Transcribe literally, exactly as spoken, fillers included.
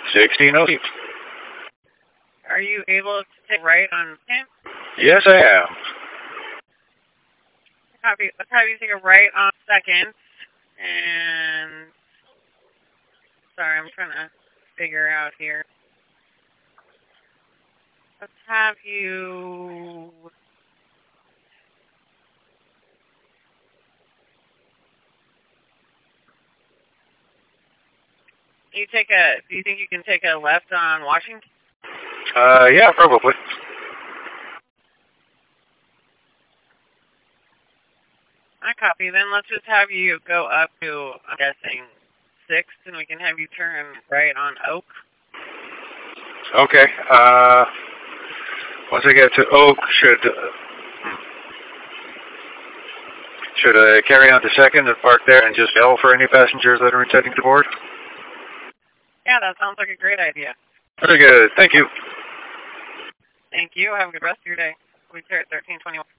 sixteen oh. Are you able to take right on ten? Yes, I am. Copy. Let's have you take a right on second. And sorry, I'm trying to figure out here. Let's have you. You take a. Do you think you can take a left on Washington? Uh, yeah, probably. I copy. Then let's just have you go up to, I'm guessing, sixth, and we can have you turn right on Oak. Okay. Uh, once I get to Oak, should uh, should I carry on to second and park there and just yell for any passengers that are intending to board? Yeah, that sounds like a great idea. Very good. Thank you. Thank you. Have a good rest of your day. We clear at thirteen twenty-one.